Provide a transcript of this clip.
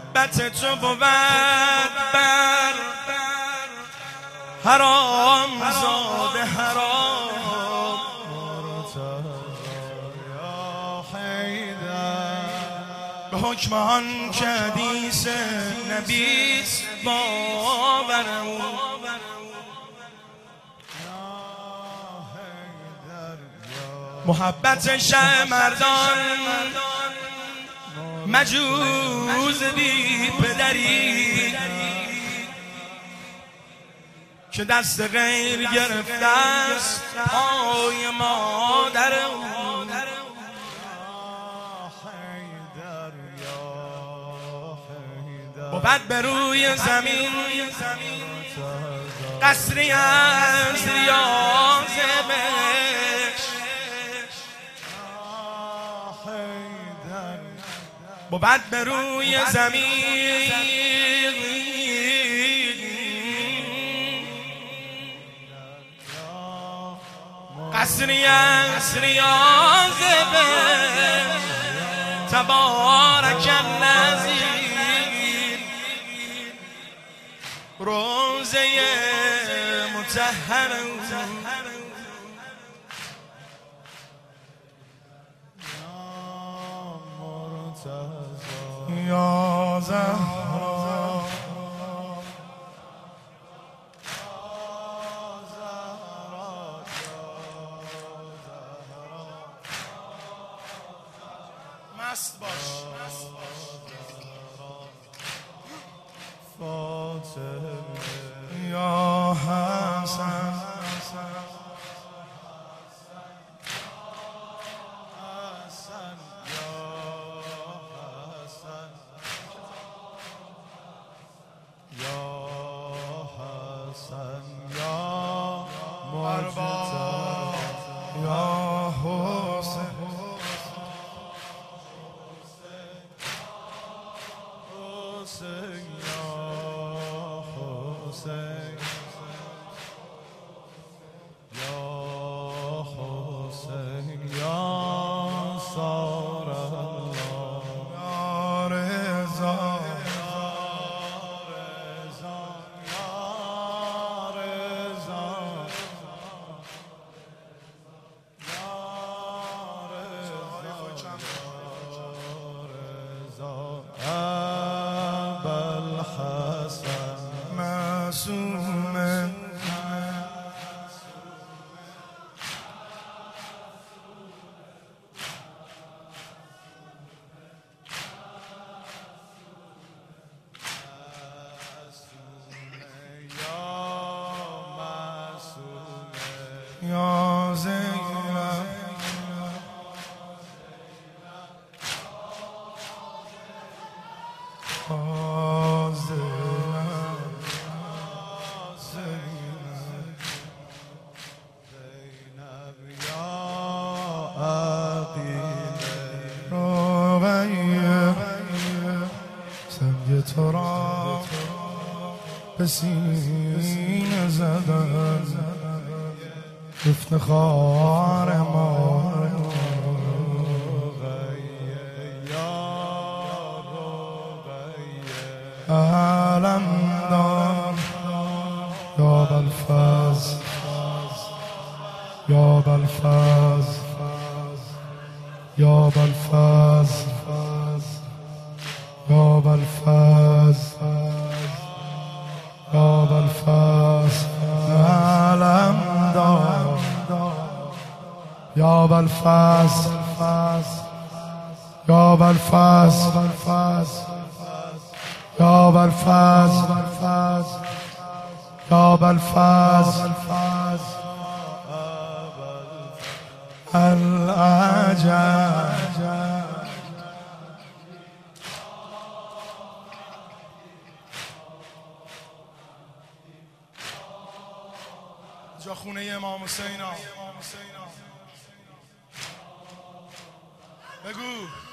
محبت تو بود بر حرام زاده حرام به حکم آن که حدیث نبیست باورم محبت شه مردان مجوز بی پدری که دست غیر گرفته است پای مادر بود به روی زمین قصری از ریاض بهشت بود به روی زمین قصری از ریاض بهشت تبارک الذی روزه مطهر یا زهرا مست باش یا حسن یا زینب سنگ تو را به سینه زدن افتخار ما علمدار یا بالفاز یا بالفاز یا بالفاز یا بالفاز یا بالفاز علمدار یا بالفاز یا بالفاز یا بالفاز یا بالفاز العجب جا خونه امام حسین بگو